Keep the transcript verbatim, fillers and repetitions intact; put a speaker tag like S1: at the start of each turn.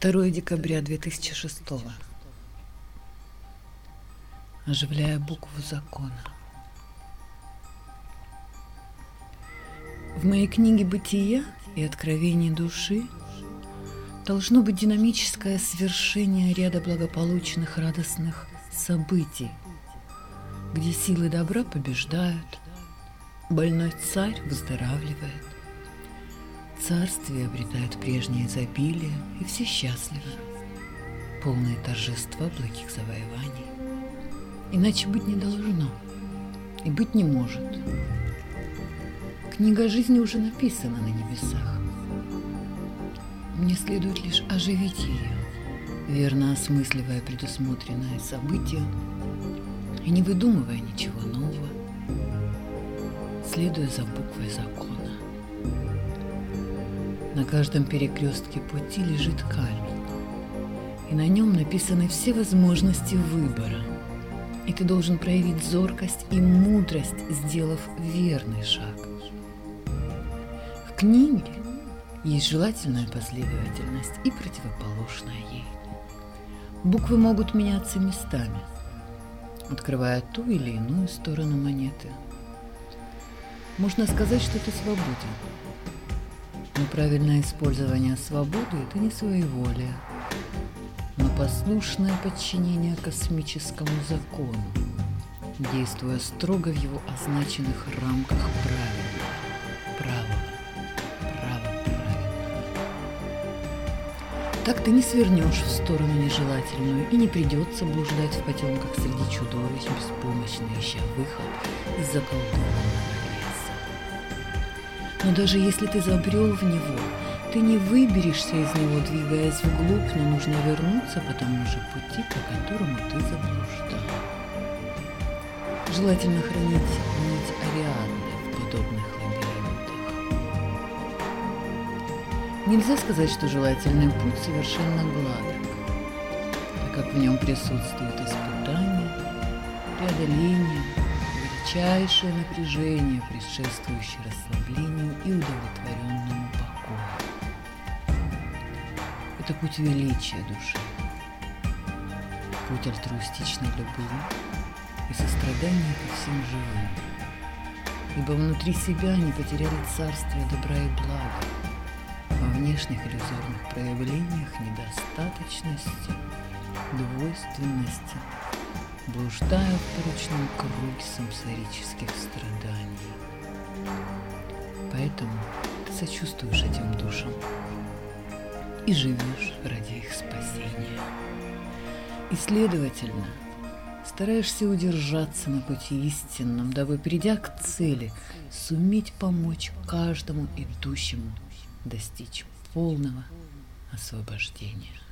S1: второе декабря две тысячи шестого. Оживляя букву закона. В моей книге «Бытия» и «Откровение души» должно быть динамическое свершение ряда благополучных радостных событий, где силы добра побеждают, больной царь выздоравливает, царствие обретает прежнее изобилие, и все счастливы, полные торжества благих завоеваний. Иначе быть не должно и быть не может. Книга жизни уже написана на небесах. Мне следует лишь оживить ее, верно осмысливая предусмотренное событие и не выдумывая ничего нового, следуя за буквой закона. На каждом перекрестке пути лежит камень, и на нем написаны все возможности выбора, и ты должен проявить зоркость и мудрость, сделав верный шаг. В книге есть желательная последовательность и противоположная ей. Буквы могут меняться местами, открывая ту или иную сторону монеты. Можно сказать, что ты свободен. Но правильное использование свободы – это не своеволие, но послушное подчинение космическому закону, действуя строго в его означенных рамках правил. Право. Право правильно. Так ты не свернешь в сторону нежелательную и не придется блуждать в потемках среди чудовищ, беспомощно ища выход из заколдованного леса. Но даже если ты забрел в него, ты не выберешься из него, двигаясь вглубь, но нужно вернуться по тому же пути, по которому ты заблуждал. Желательно хранить нить Ариадны в подобных лабиринтах. Нельзя сказать, что желательный путь совершенно гладок, так как в нем присутствуют испытания, преодоление, величайшее напряжение, предшествующее расслаблению и удовлетворенному покою. Это путь величия души, путь альтруистичной любви и сострадания ко всем живым, ибо внутри себя они потеряли царствие добра и блага, во внешних иллюзорных проявлениях недостаточности, двойственности, блуждая в порочном круге самсарических страданий. Поэтому ты сочувствуешь этим душам и живешь ради их спасения. И, следовательно, стараешься удержаться на пути истинном, дабы, придя к цели, суметь помочь каждому идущему достичь полного освобождения.